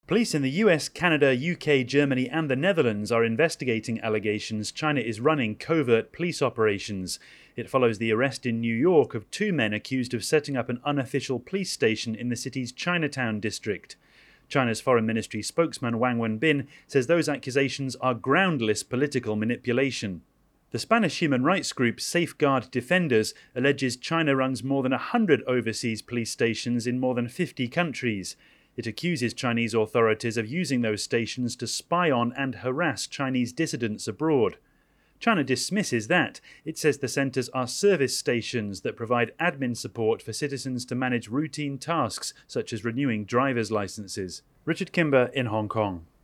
Police in the US, Canada, UK, Germany and the Netherlands are investigating allegations China is running covert police operations. It follows the arrest in New York of two men accused of setting up an unofficial police station in the city's Chinatown district. China's Foreign Ministry spokesman Wang Wenbin says those accusations are groundless political manipulation. The Spanish human rights group Safeguard Defenders alleges China runs more than 100 overseas police stations in more than 50 countries. It accuses Chinese authorities of using those stations to spy on and harass Chinese dissidents abroad. China dismisses that. It says the centres are service stations that provide admin support for citizens to manage routine tasks such as renewing driver's licenses. Richard Kimber in Hong Kong.